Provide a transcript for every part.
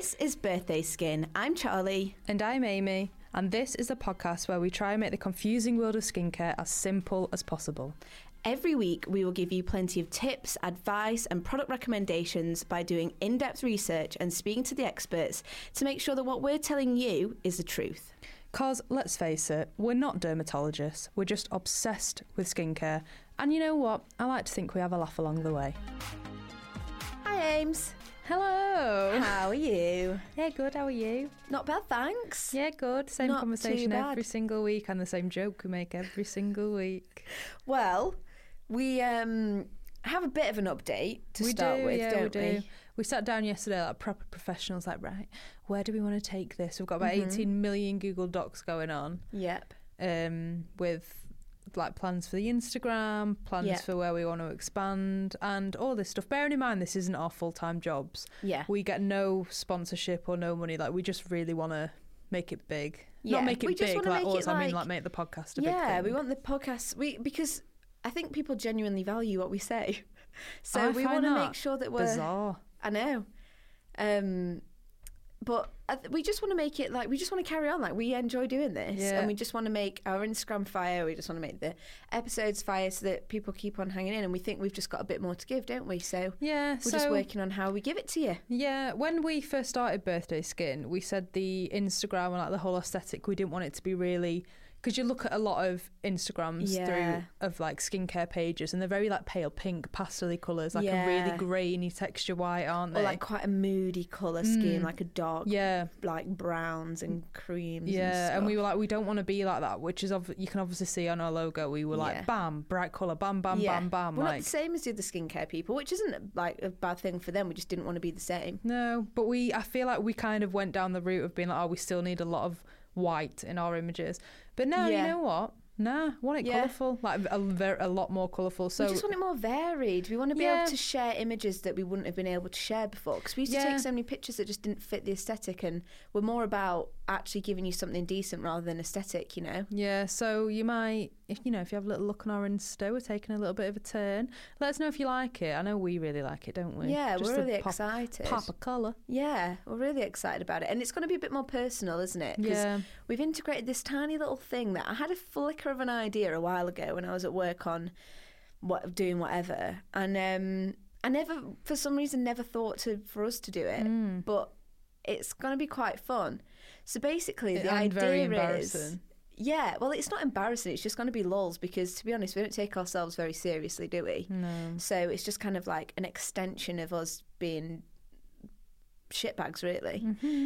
This is Birthday Skin. I'm Charlie. And I'm Amy. And this is a podcast where we try and make the confusing world of skincare as simple as possible. Every week, we will give you plenty of tips, advice, and product recommendations by doing in-depth research and speaking to the experts to make sure that what we're telling you is the truth. Because, let's face it, we're not dermatologists. We're just obsessed with skincare. And you know what? I like to think we have a laugh along the way. Hi, Ames. Hello. How are you? Yeah, good. How are you? Not bad, thanks. Yeah, good. Same Not conversation too bad. every single week and the same joke we make every single week. Well, we have a bit of an update to start with, don't we? We sat down yesterday like proper professionals, like, right, where do we want to take this? We've got about 18 million Google Docs going on. Yep. With like plans for the Instagram, plans for where we want to expand and all this stuff. Bearing in mind this isn't our full-time jobs. Yeah. We get no sponsorship or no money. Like, we just really want to make it big. Yeah. Not make it We just big wanna like make us. it I mean, like- like, make the podcast a big Yeah, thing. we want the podcast because I think people genuinely value what we say. So we find want to that make sure that we're bizarre. I know. But we just want to make it like, we just want to carry on. Like, we enjoy doing this. Yeah. And we just want to make our Instagram fire. We just want to make the episodes fire so that people keep on hanging in. And we think we've just got a bit more to give, don't we? So Yeah, we're just working on how we give it to you. Yeah, when we first started Birthday Skin, we said the Instagram and like the whole aesthetic, we didn't want it to be really, because you look at a lot of Instagrams through of like skincare pages and they're very like pale pink, pastel-y colours, like a really grainy texture white, aren't they? Or like quite a moody colour scheme, like a dark, Yeah. like browns and creams. Yeah, and we stuff. were like, we don't want to be like that, which is you can obviously see on our logo. We were like, bam, bright colour, bam, bam, bam, bam. We're like, not the same as the other skincare people, which isn't like a bad thing for them. We just didn't want to be the same. no, but I feel like we kind of went down the route of being like, oh, we still need a lot of white in our images. But no, you know what? Nah, I want it colourful, like a lot more colourful. So we just want it more varied. We want to be able to share images that we wouldn't have been able to share before, because we used to take so many pictures that just didn't fit the aesthetic, and we're more about actually giving you something decent rather than aesthetic, you know? Yeah, so you might, if you have a little look on our Insta, we're taking a little bit of a turn. Let us know if you like it. I know we really like it, don't we? Yeah, Just we're a really excited. Pop of colour. Yeah, we're really excited about it. And it's going to be a bit more personal, isn't it? Because we've integrated this tiny little thing that I had a flicker of an idea a while ago when I was at work on doing whatever. And I never, for some reason, never thought for us to do it. But it's going to be quite fun. So basically, the idea very is... embarrassing. Yeah, well, it's not embarrassing. It's just going to be lulz because, to be honest, we don't take ourselves very seriously, do we? No. So it's just kind of like an extension of us being shitbags, really.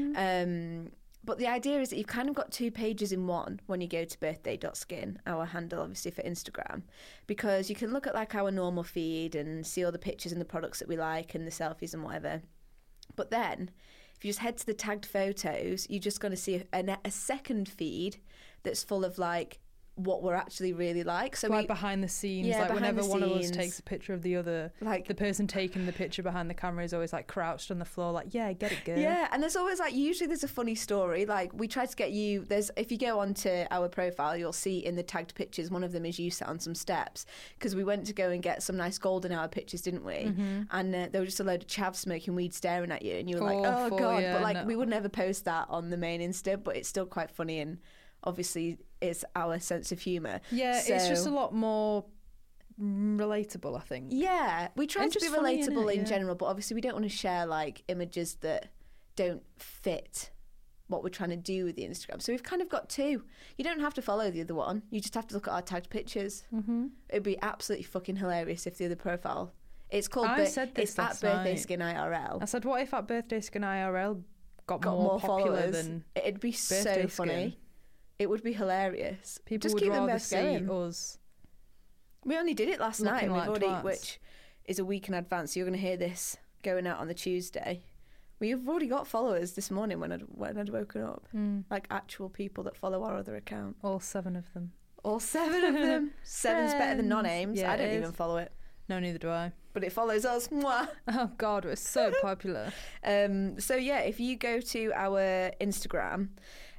But the idea is that you've kind of got two pages in one when you go to birthday.skin, our handle, obviously, for Instagram, because you can look at like our normal feed and see all the pictures and the products that we like and the selfies and whatever. But then, if you just head to the tagged photos, you're just going to see a second feed that's full of like what we're actually really like. So like behind the scenes, like whenever one of us takes a picture of the other, like the person taking the picture behind the camera is always like crouched on the floor, like, yeah, get it, girl. Yeah, and there's always like, usually there's a funny story. Like, we try to get you, if you go onto our profile, you'll see in the tagged pictures, one of them is you sat on some steps, because we went to go and get some nice golden hour pictures, didn't we? And there was just a load of chavs smoking weed staring at you, and you were like, oh God. Yeah, but like, we would never post that on the main Insta, but it's still quite funny, and obviously it's our sense of humour. Yeah, so, it's just a lot more relatable, I think. Yeah, we try to be funny, relatable in general, but obviously we don't want to share like images that don't fit what we're trying to do with the Instagram. So we've kind of got two. You don't have to follow the other one. You just have to look at our tagged pictures. It'd be absolutely fucking hilarious if the other profile... It's called... it's at Birthday Skin IRL. I said, what if at Birthday Skin IRL got more popular followers? Than It'd be so Birthday funny. Skin? It would be hilarious. People just would keep them rather both see going. us. We only did it last night, like which is a week in advance. So you're going to hear this going out on the Tuesday. We've already got followers this morning when I'd woken up. Like actual people that follow our other account. All 7 of them. All 7 of them. 7's better than non-Ames. Yeah, I don't even follow it. No, neither do I. But it follows us. Mwah. Oh God, we're so popular. So yeah, if you go to our Instagram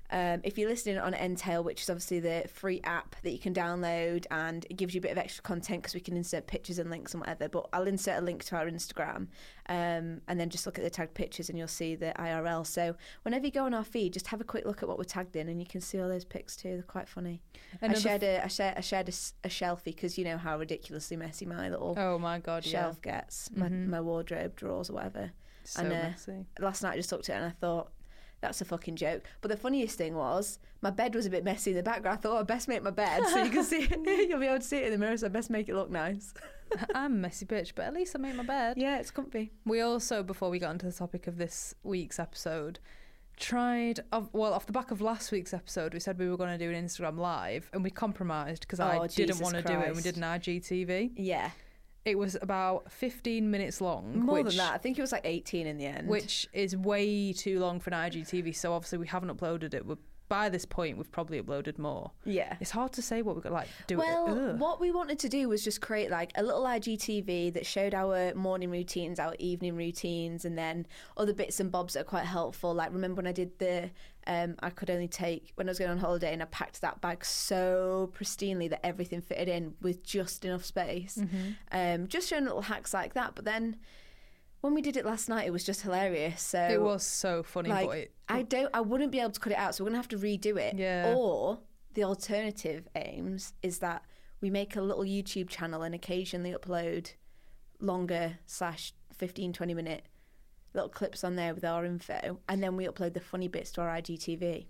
If you're listening on Entail, which is obviously the free app that you can download, and it gives you a bit of extra content because we can insert pictures and links and whatever, but I'll insert a link to our Instagram, and then just look at the tagged pictures and you'll see the IRL. So whenever you go on our feed, just have a quick look at what we're tagged in and you can see all those pics too. They're quite funny. I shared a shelfie because you know how ridiculously messy my little shelf gets, my wardrobe drawers or whatever. So messy. Last night I just looked at it and I thought, that's a fucking joke. But the funniest thing was, my bed was a bit messy in the background. I thought, I best make my bed so you can see it. You'll be able to see it in the mirror, so I best make it look nice. I'm a messy bitch, but at least I made my bed. Yeah, it's comfy. We also, before we got into the topic of this week's episode, off the back of last week's episode, we said we were going to do an Instagram live, and we compromised because I didn't want to do it, and we did an IGTV. Yeah. It was about 15 minutes long. More than that. I think it was like 18 in the end. Which is way too long for an IGTV, so obviously we haven't uploaded it. By this point, we've probably uploaded more. Yeah. It's hard to say what we're going to do. Well, what we wanted to do was just create like a little IGTV that showed our morning routines, our evening routines, and then other bits and bobs that are quite helpful. Like, remember when I did I could only take, when I was going on holiday, and I packed that bag so pristinely that everything fitted in with just enough space. Just showing little hacks like that. But then when we did it last night, it was just hilarious. So it was so funny. Like, I wouldn't be able to cut it out, so we're gonna have to redo it. Yeah. Or the alternative, Ames, is that we make a little YouTube channel and occasionally upload longer /15-20 minute little clips on there with our info, and then we upload the funny bits to our IGTV.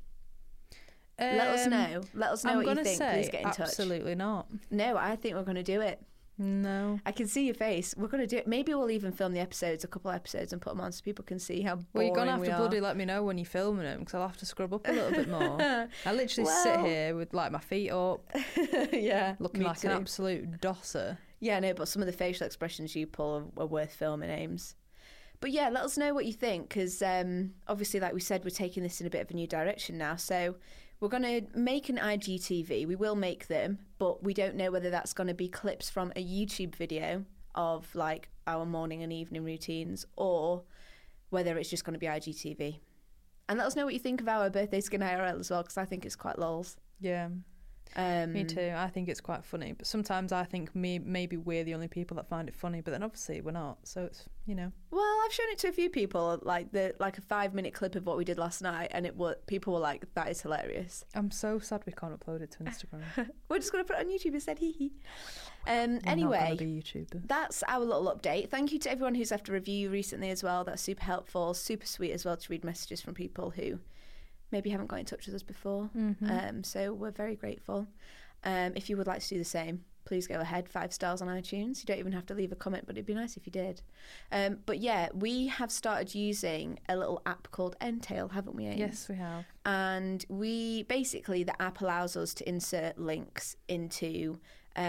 Let us know what you think. Please get in touch. Absolutely not. No, I think we're going to do it. No. I can see your face. We're going to do it. Maybe we'll even film the episodes, a couple of episodes, and put them on so people can see how boring we are. Well, you're going to have to bloody let me know when you're filming them, because I'll have to scrub up a little bit more. I literally sit here with like my feet up. Yeah. Looking like an absolute dosser. Yeah, no, but some of the facial expressions you pull are worth filming, Ames. But yeah, let us know what you think, because obviously, like we said, we're taking this in a bit of a new direction now. So we're going to make an IGTV. We will make them, but we don't know whether that's going to be clips from a YouTube video of like our morning and evening routines, or whether it's just going to be IGTV. And let us know what you think of our birthday skin IRL as well, because I think it's quite lols. Yeah. Me too. I think it's quite funny, but sometimes I think maybe we're the only people that find it funny, but then obviously we're not, so it's, you know. Well, I've shown it to a few people, like a 5-minute clip of what we did last night, and people were like, that is hilarious. I'm so sad we can't upload it to Instagram. We're just going to put it on YouTube instead, hee hee. Anyway, be YouTubers. That's our little update. Thank you to everyone who's left a review recently as well. That's super helpful, super sweet as well to read messages from people who maybe haven't got in touch with us before. So we're very grateful. If you would like to do the same, please go ahead. 5 stars on iTunes. You don't even have to leave a comment, but it'd be nice if you did. But yeah, we have started using a little app called Entail, haven't we, Ames? Yes, we have. And the app allows us to insert links into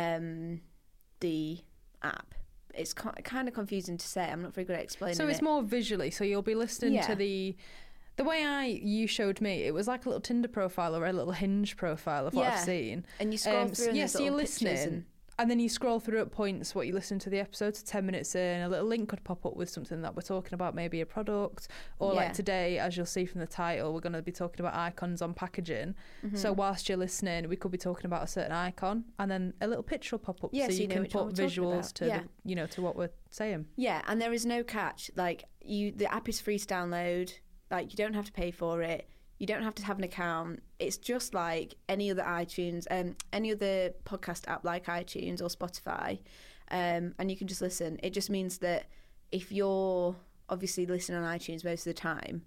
the app. It's kind of confusing to say. I'm not very good at explaining it. So it's more visually. So you'll be listening to the way you showed me, it was like a little Tinder profile or a little Hinge profile of what I've seen. And you scroll through and so you're listening, and then you scroll through at points what you listen to the episode to 10 minutes in, a little link could pop up with something that we're talking about, maybe a product, or like today, as you'll see from the title, we're going to be talking about icons on packaging. So whilst you're listening, we could be talking about a certain icon, and then a little picture will pop up, so you can put visuals to to what we're saying. Yeah, and there is no catch. Like the app is free to download. Like, you don't have to pay for it. You don't have to have an account. It's just like any other iTunes, any other podcast app like iTunes or Spotify, and you can just listen. It just means that if you're obviously listening on iTunes most of the time,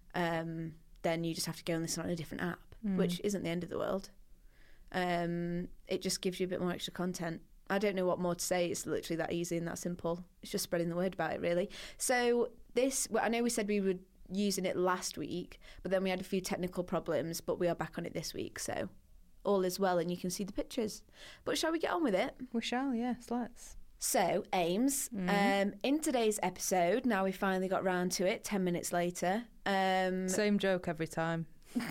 then you just have to go and listen on a different app, which isn't the end of the world. It just gives you a bit more extra content. I don't know what more to say. It's literally that easy and that simple. It's just spreading the word about it, really. So I know we said we would using it last week, but then we had a few technical problems, but we are back on it this week, so all is well and you can see the pictures. But shall we get on with it? We shall, yes, let's. So, Ames, in today's episode, now we finally got round to it 10 minutes later. Same joke every time.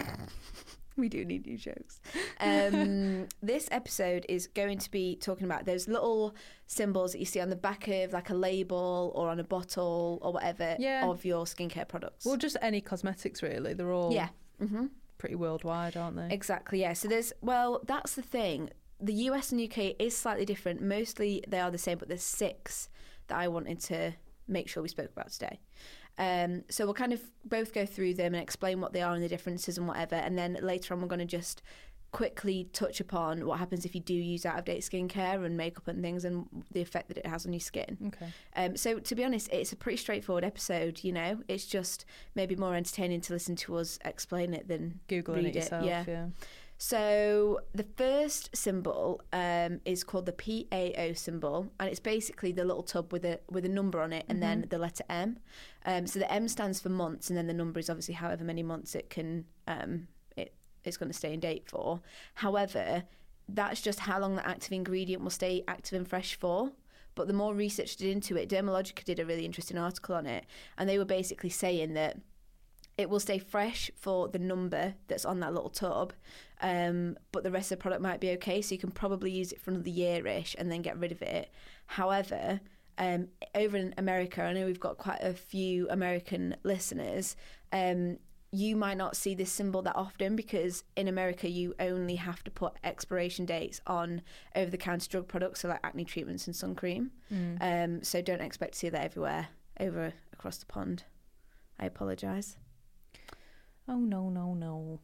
We do need new jokes. This episode is going to be talking about those little symbols that you see on the back of like a label or on a bottle or whatever of your skincare products. Well, just any cosmetics really. They're all pretty worldwide, aren't they? Exactly, yeah. So that's the thing. The US and UK is slightly different. Mostly they are the same, but there's 6 that I wanted to make sure we spoke about today. So we'll kind of both go through them and explain what they are and the differences and whatever. And then later on, we're going to just quickly touch upon what happens if you do use out-of-date skincare and makeup and things and the effect that it has on your skin. Okay. So to be honest, it's a pretty straightforward episode, It's just maybe more entertaining to listen to us explain it than Googling read it yourself, yeah. So the first symbol is called the PAO symbol, and it's basically the little tub with a number on it and then the letter M. So the M stands for months, and then the number is obviously however many months it can it's going to stay in date for. However, that's just how long the active ingredient will stay active and fresh for. But the more research did into it, Dermalogica did a really interesting article on it, and they were basically saying that it will stay fresh for the number that's on that little tub, but the rest of the product might be okay, so you can probably use it for another year-ish and then get rid of it. However, over in America, I know we've got quite a few American listeners, you might not see this symbol that often because in America you only have to put expiration dates on over-the-counter drug products, so like acne treatments and sun cream. So don't expect to see that everywhere over across the pond. I apologise. Oh, no.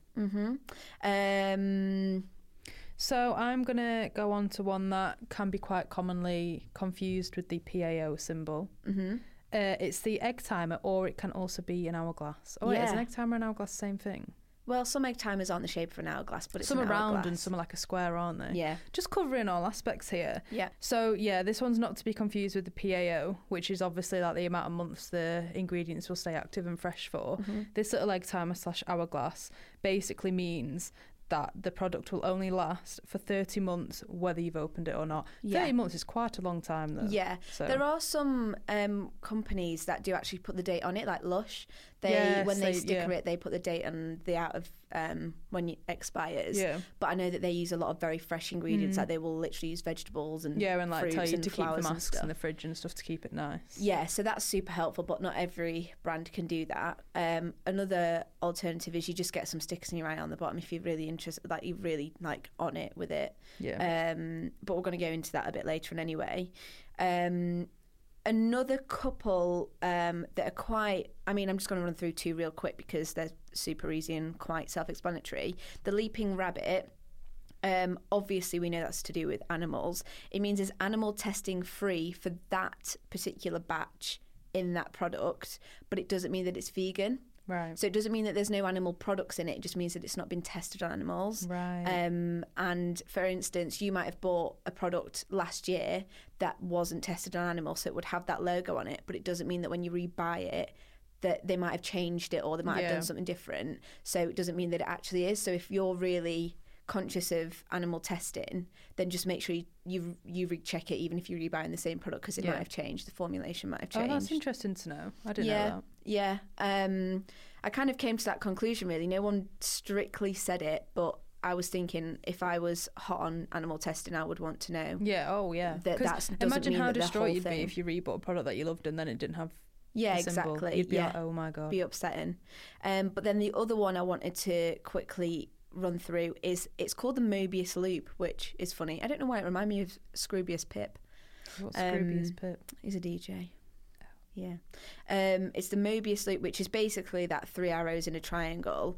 So I'm going to go on to one that can be quite commonly confused with the PAO symbol. It's the egg timer, or it can also be an hourglass. Oh, is an egg timer and hourglass the same thing? Well, some egg timers aren't the shape of an hourglass, but it's some an are round hourglass. and some are like a square, aren't they? Yeah. Just covering all aspects here. Yeah. So, this one's not to be confused with the PAO, which is obviously like the amount of months the ingredients will stay active and fresh for. This little egg timer / hourglass basically means that the product will only last for 30 months whether you've opened it or not. 30 months is quite a long time though. Yeah. So. There are some companies that do actually put the date on it, like Lush. When they sticker it, they put the date on the out of when it expires. Yeah. But I know that they use a lot of very fresh ingredients, like they will literally use vegetables and and like fruits tell you and to keep the masks in the fridge and stuff to keep it nice. Yeah, so that's super helpful, but not every brand can do that. Another alternative is you just get some stickers and you write on the bottom if you're really interested, like you're really like on it with it. Yeah. But we're going to go into that a bit later on anyway. Another couple that are quite, I'm just going to run through 2 real quick because they're super easy and quite self-explanatory. The Leaping Rabbit, obviously we know that's to do with animals. It means it's animal testing free for that particular batch in that product, but it doesn't mean that it's vegan. Right. So it doesn't mean that there's no animal products in it. It just means that it's not been tested on animals. Right. And for instance, you might have bought a product last year that wasn't tested on animals, so it would have that logo on it, but it doesn't mean that when you rebuy it that they might have changed it or they might have done something different. So it doesn't mean that it actually is. So if you're really conscious of animal testing, then just make sure you recheck it even if you're rebuying the same product because it might have changed, the formulation might have changed. Oh, that's interesting to know. I didn't know that. Yeah. I kind of came to that conclusion really. No one strictly said it, but I was thinking if I was hot on animal testing, I would want to know. Yeah, oh yeah. Imagine how distraught you'd be if you rebought a product that you loved and then it didn't have the symbol. Exactly. You'd be like, oh my God. Be upsetting. But then the other one I wanted to quickly run through is it's called the Mobius Loop, which is funny. I don't know why it reminded me of Scroobius Pip. What's Scroobius Pip? He's a DJ. Yeah. It's the Mobius Loop, which is basically that 3 arrows in a triangle.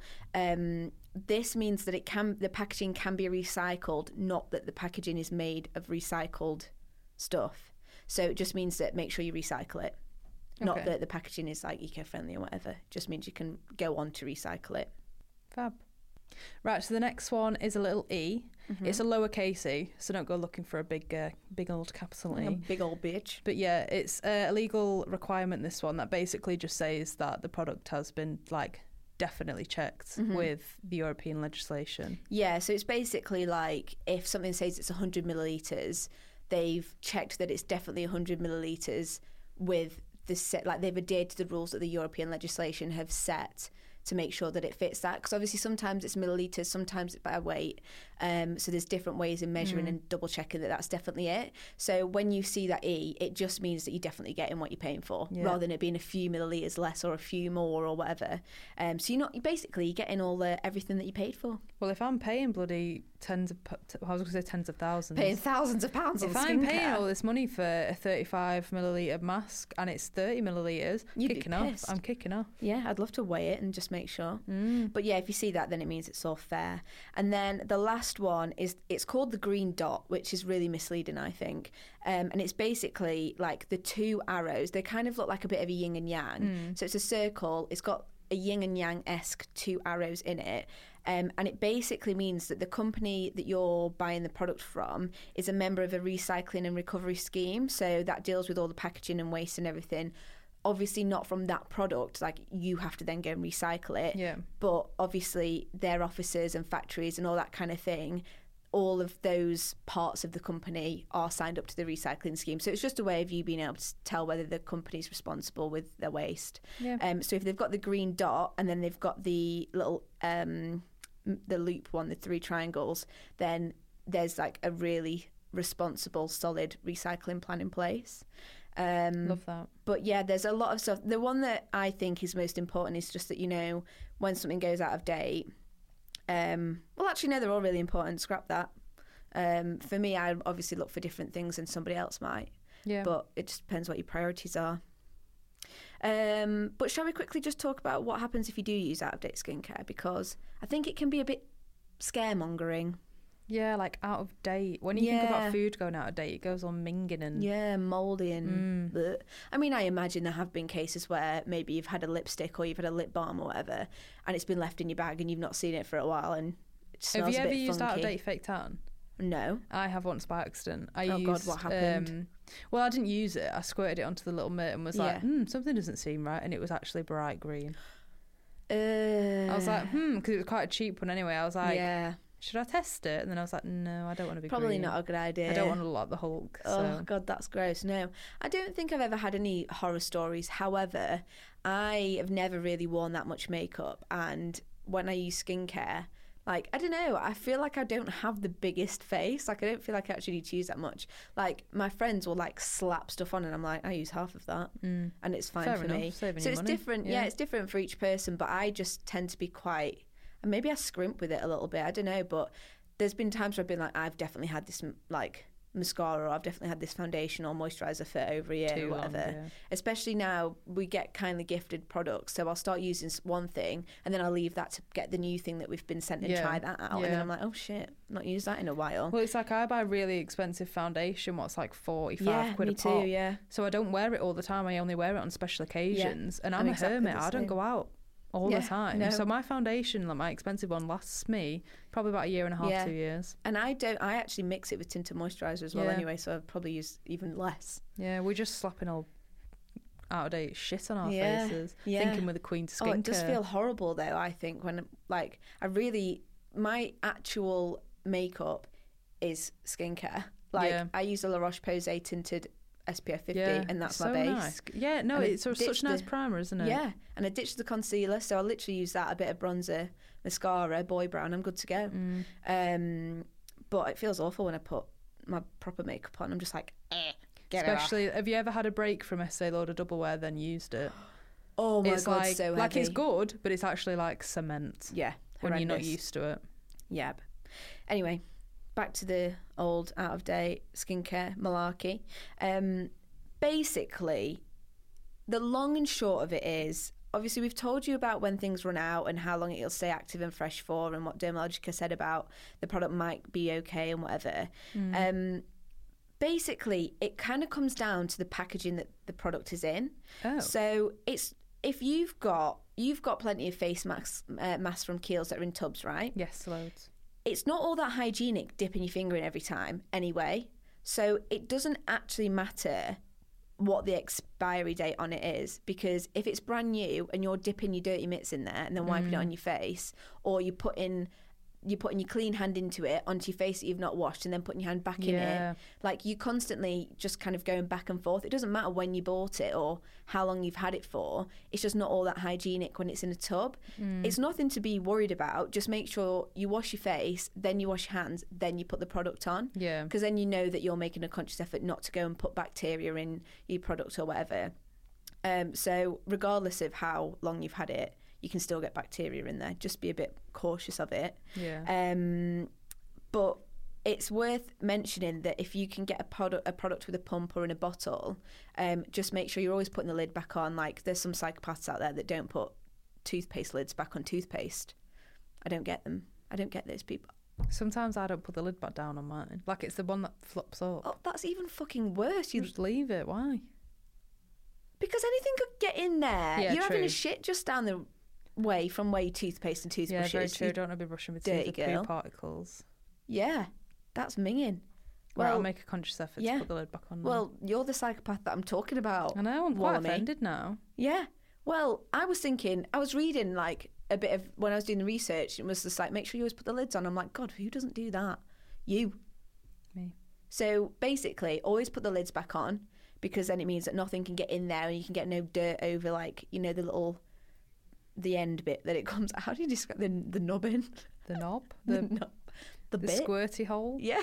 This means that the packaging can be recycled, not that the packaging is made of recycled stuff. So it just means that make sure you recycle it. Not that the packaging is like eco-friendly or whatever. It just means you can go on to recycle it. Fab. Right, so the next one is a little E. It's a lowercase e, so don't go looking for a big old capital E. A big old bitch. But yeah, it's a legal requirement, this one, that basically just says that the product has been, like, definitely checked with the European legislation. Yeah, so it's basically like if something says it's 100 millilitres, they've checked that it's definitely 100 millilitres with the set, like they've adhered to the rules that the European legislation have set to make sure that it fits that. Because obviously sometimes it's millilitres, sometimes it's by weight. So there's different ways in measuring and double checking that that's definitely it. So when you see that E, it just means that you're definitely getting what you're paying for, rather than it being a few millilitres less or a few more or whatever. So you're getting all everything that you paid for. Well, if I'm paying bloody tens of thousands. Paying thousands of pounds on skincare. If I'm paying all this money for a 35 millilitre mask and it's 30 millilitres, I'm kicking off. Yeah, I'd love to weigh it and just make sure. But yeah, if you see that, then it means it's all fair. And then the last one it's called the green dot, which is really misleading, I think. And it's basically like the two arrows. They kind of look like a bit of a yin and yang. So it's a circle. It's got a yin and yang-esque two arrows in it. And it basically means that the company that you're buying the product from is a member of a recycling and recovery scheme. So that deals with all the packaging and waste and everything. Obviously not from that product, like you have to then go and recycle it. Yeah. But obviously their offices and factories and all that kind of thing, all of those parts of the company are signed up to the recycling scheme. So it's just a way of you being able to tell whether the company's responsible with their waste. Yeah. So if they've got the green dot and then they've got the little the loop one, the three triangles, then there's like a really responsible, solid recycling plan in place. Love that. But yeah, there's a lot of stuff. The one that I think is most important is just that, you know, when something goes out of date, well, actually, no, they're all really important. Scrap that. For me, I obviously look for different things than somebody else might. Yeah. But it just depends what your priorities are. But shall we quickly just talk about what happens if you do use out-of-date skincare? Because I think it can be a bit scaremongering. Yeah, like out of date. When you think about food going out of date, it goes on minging and... Yeah, mouldy and... I mean, I imagine there have been cases where maybe you've had a lipstick or you've had a lip balm or whatever, and it's been left in your bag and you've not seen it for a while and it smells a bit funky. Have you ever used out-of-date fake tan? No. I have once by accident. God, what happened? Well, I didn't use it. I squirted it onto the little mitt and was like, something doesn't seem right. And it was actually bright green. I was like, because it was quite a cheap one anyway. I was like, should I test it? And then I was like, no, I don't want to be Probably green. not a good idea. I don't want to look like the Hulk. Oh, God, that's gross. No, I don't think I've ever had any horror stories. However, I have never really worn that much makeup. And when I use skincare, like, I don't know, I feel like I don't have the biggest face. Like, I don't feel like I actually need to use that much. Like, my friends will, like, slap stuff on and I'm like, I use half of that. And it's fine for me. Saving so your it's money. different. Yeah, it's different for each person. But I just tend to be quite... And maybe I scrimp with it a little bit. I don't know. But there's been times where I've been like, I've definitely had this, like... mascara, or I've definitely had this foundation or moisturiser for over a year or whatever. Especially now we get kindly gifted products, so I'll start using one thing and then I'll leave that to get the new thing that we've been sent and try that out, and then I'm like, oh shit, not used that in a while. Well, it's like I buy really expensive foundation, what's like 45 quid a pop. Me too, yeah. So I don't wear it all the time. I only wear it on special occasions, and I'm a hermit. I don't go out all the time. No. So my foundation, like my expensive one, lasts me probably about a year and a half, 2 years. And I actually mix it with tinted moisturiser as well anyway, so I'd probably use even less. Yeah, we're just slapping all out-of-date shit on our faces, thinking we're the queen to skincare. Oh, it does feel horrible though, I think, when like my actual makeup is skincare. Like I use a La Roche-Posay tinted SPF 50 and that's my base. Nice. Yeah, no, it's such a nice primer, isn't it? Yeah, and I ditched the concealer, so I literally use that, a bit of bronzer, mascara, boy brown, I'm good to go. But it feels awful when I put my proper makeup on. I'm just like, get Especially, have you ever had a break from Estee Lauder Double Wear then used it? Oh my God, like, so heavy. Like, it's good, but it's actually like cement. Yeah, when you're not used to it. Yeah. Anyway, back to the old out-of-date skincare malarkey. Basically, the long and short of it is, obviously we've told you about when things run out and how long it'll stay active and fresh for, and what Dermalogica said about the product might be okay and whatever. Basically, it kind of comes down to the packaging that the product is in. So it's, if you've got plenty of face masks from Kiehl's that are in tubs, right? Yes, loads. It's not all that hygienic dipping your finger in every time anyway. So it doesn't actually matter what the expiry date on it is, because if it's brand new and you're dipping your dirty mitts in there and then wiping it on your face, or you're putting you're putting your clean hand into it onto your face that you've not washed and then putting your hand back in it. Like, you constantly just kind of going back and forth. It doesn't matter when you bought it or how long you've had it for. It's just not all that hygienic when it's in a tub. It's nothing to be worried about. Just make sure you wash your face, then you wash your hands, then you put the product on. Yeah. Because then you know that you're making a conscious effort not to go and put bacteria in your product or whatever. So regardless of how long you've had it, you can still get bacteria in there. Just be a bit cautious of it. Yeah. But it's worth mentioning that if you can get a product with a pump or in a bottle, just make sure you're always putting the lid back on. Like, there's some psychopaths out there that don't put toothpaste lids back on toothpaste. I don't get them. I don't get those people. Sometimes I don't put the lid back down on mine. Like, it's the one that flops up. Oh, that's even fucking worse. You just leave it. Why? Because anything could get in there. Yeah, you're true. having a shit just down the way from where your toothpaste and toothbrushes. Yeah, very true. Don't want to be brushing with Dirty teeth with girl. poo particles. Yeah, that's minging. Well, Well, I'll make a conscious effort to put the lid back on now. well, you're the psychopath that I'm talking about. I know, I'm quite Warnie. offended now. Yeah. Well, I was reading like a bit of, when I was doing the research, it was just like, make sure you always put the lids on. I'm like, God, who doesn't do that? You. Me. So basically, always put the lids back on, because then it means that nothing can get in there and you can get no dirt over, like, you know, the end bit that it comes. How do you describe the nubbin? The knob? The bit? Squirty hole? Yeah.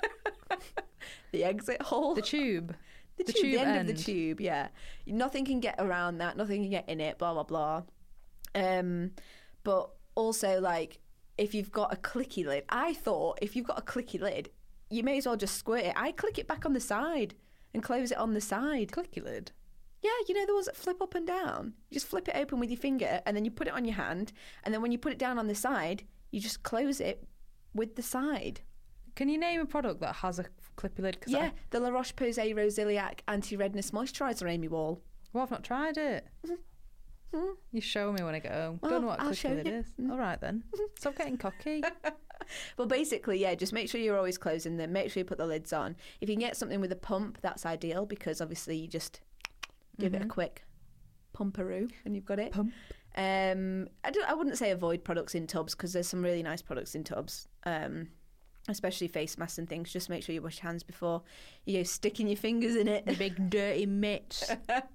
The exit hole. The tube. The tube, the end of the tube, yeah. Nothing can get around that. Nothing can get in it, blah, blah, blah. But also, like, if you've got a clicky lid, I thought if you've got a clicky lid, you may as well just squirt it. I click it back on the side and close it on the side. Clicky lid? Yeah, you know the ones that flip up and down? You just flip it open with your finger and then you put it on your hand, and then when you put it down on the side, you just close it with the side. Can you name a product that has a clippy lid? Yeah, the La Roche-Posay Rosiliac Anti-Redness Moisturiser, Amy Wall. Well, I've not tried it. You show me when I get home. Well, Don't know what a I'll clippy show lid you. is. All right then. Stop getting cocky. Well, basically, yeah, just make sure you're always closing them. Make sure you put the lids on. If you can get something with a pump, that's ideal, because obviously you just give it a quick pumperoo and you've got it. Pump. I wouldn't say avoid products in tubs, because there's some really nice products in tubs, especially face masks and things. Just make sure you wash your hands before you go sticking your fingers in it. The big dirty mitts.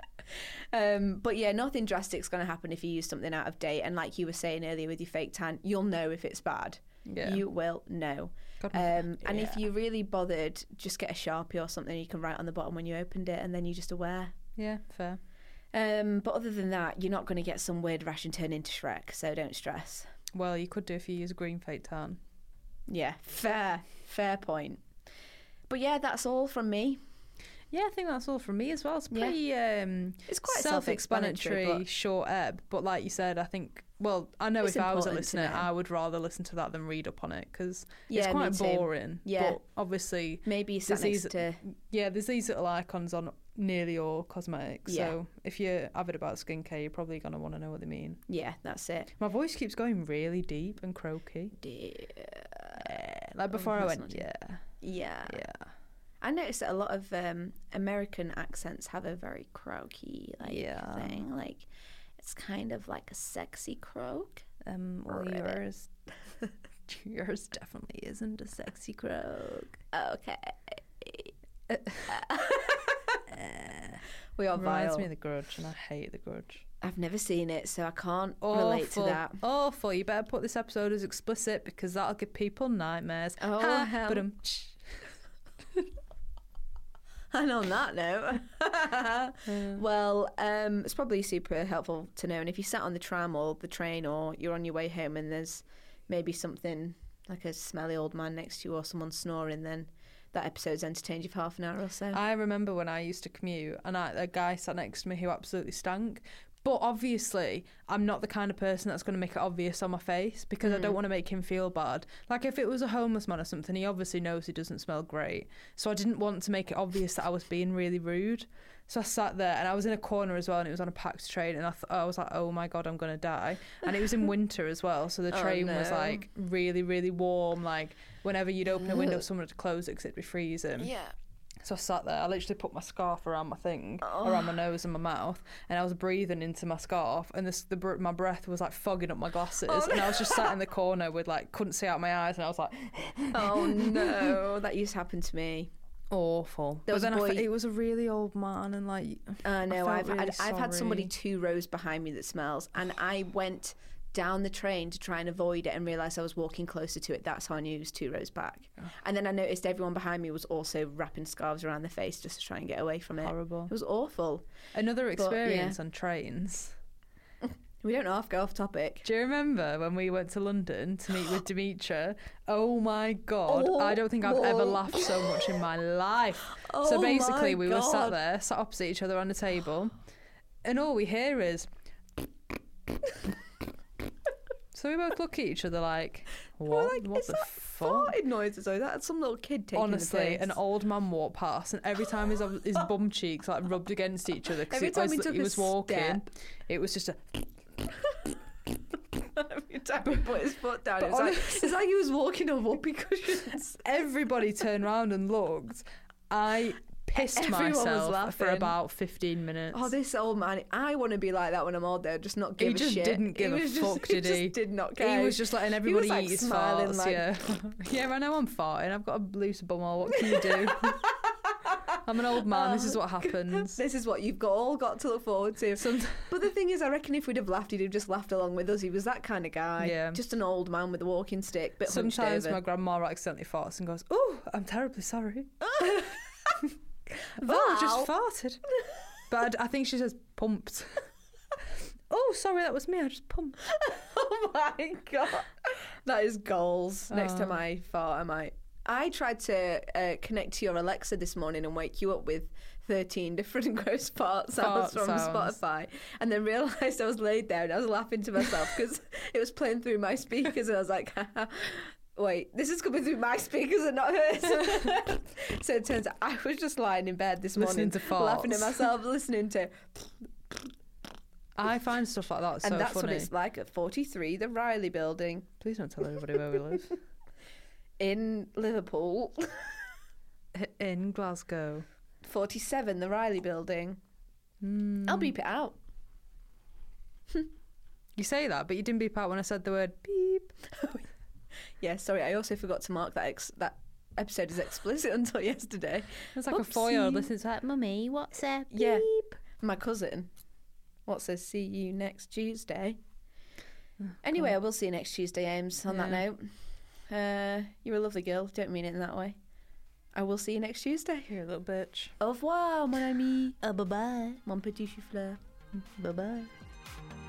But yeah, nothing drastic's going to happen if you use something out of date. And like you were saying earlier with your fake tan, you'll know if it's bad. Yeah. You will know. And if you're really bothered, just get a Sharpie or something you can write on the bottom when you opened it, and then you're just aware. Yeah, fair. But other than that, you're not going to get some weird rash and turn into Shrek, so don't stress. Well, you could do if you use a green fake tan. Yeah, fair point. But yeah, that's all from me. Yeah, I think that's all from me as well. It's pretty it's quite self-explanatory, but short ebb. But like you said, I think, well, I know It's if I was a important to listener, know. I would rather listen to that than read up on it, because Yeah, it's quite me too. boring. Yeah. But obviously, maybe you sat there's next to... yeah, there's these little icons on nearly all cosmetics. Yeah. So if you're avid about skincare, you're probably going to want to know what they mean. Yeah, that's it. My voice keeps going really deep and croaky. Like before I that's went, not yeah. Yeah. I noticed that a lot of American accents have a very croaky thing. Like, it's kind of like a sexy croak. Well, yours definitely isn't a sexy croak. Okay. We are Reminds vile. me of The Grudge, and I hate The Grudge. I've never seen it, so I can't relate to that. Awful. You better put this episode as explicit, because that'll give people nightmares. Oh, hell. But And on that note, well, it's probably super helpful to know. And if you sat on the tram or the train, or you're on your way home and there's maybe something like a smelly old man next to you or someone snoring, then that episode's entertained you for half an hour or so. I remember when I used to commute, and a guy sat next to me who absolutely stank. But obviously, I'm not the kind of person that's going to make it obvious on my face, because I don't want to make him feel bad. Like, if it was a homeless man or something, he obviously knows he doesn't smell great. So I didn't want to make it obvious that I was being really rude. So I sat there, and I was in a corner as well, and it was on a packed train, and I was like, oh my God, I'm going to die. And it was in winter as well, so the train was like really, really warm. Like, whenever you'd open a window, someone would close it because it'd be freezing. Yeah. So I sat there, I literally put my scarf around my thing, around my nose and my mouth, and I was breathing into my scarf, and my breath was like fogging up my glasses, and I was just sat in the corner with like, couldn't see out my eyes, and I was like, oh no, that used to happen to me. Awful. But then it was a really old man, and like, no, I've had somebody 2 rows behind me that smells, and I went down the train to try and avoid it and realised I was walking closer to it. That's how I knew it was 2 rows back. And then I noticed everyone behind me was also wrapping scarves around their face just to try and get away from it. Horrible. It was awful. Another experience on trains. We don't have to go off topic. Do you remember when we went to London to meet with Demetra? Oh my God. I don't think I've ever laughed so much in my life. So basically we were sat opposite each other on a table, and all we hear is... So we both look at each other like, what? Like, what the fuck? Farted noises, or that's some little kid taking Honestly, the piss. an old man walked past, and every time his bum cheeks like rubbed against each other because he was walking, it was just a... Every time he put his foot down, it's like he was walking on whoopee cushions. Everybody turned around and looked. I pissed myself for about 15 minutes. Oh, this old man, I want to be like that when I'm older, just not give a shit. He just didn't give a fuck, did he? He just did not care. He was just letting everybody like eat his smiling, farts, like... yeah, I know I'm farting. I've got a loose bumhole. What can you do? I'm an old man. This is what happens. This is what you've all got to look forward to. But the thing is, I reckon if we'd have laughed, he'd have just laughed along with us. He was that kind of guy. Yeah. Just an old man with a walking stick, but sometimes my grandma accidentally farts and goes, "Oh, I'm terribly sorry." Oh, I just farted. But I think she says pumped. Oh, sorry, that was me. I just pumped. Oh my God. That is goals. Next time I fart, I tried to connect to your Alexa this morning and wake you up with 13 different gross fart sounds from Spotify, and then realised I was laid there and I was laughing to myself because it was playing through my speakers, and I was like, wait, this is coming through my speakers and not hers. So it turns out I was just lying in bed this morning laughing at myself, listening to... I find stuff like that so funny. And that's what it's like at 43, the Riley Building. Please don't tell everybody where we live. In Liverpool. In Glasgow. 47, the Riley Building. I'll beep it out. You say that, but you didn't beep out when I said the word beep. Yeah, sorry, I also forgot to mark that that episode as explicit until yesterday. It's like a 4-year-old listening to like, Mummy, what's a beep? Yeah, my cousin. What says, see you next Tuesday? Anyway, I will see you next Tuesday, Ames, on that note. You're a lovely girl. Don't mean it in that way. I will see you next Tuesday. You're a little bitch. Au revoir, mon ami. Bye-bye. Mon petit chou-fleur. Bye-bye.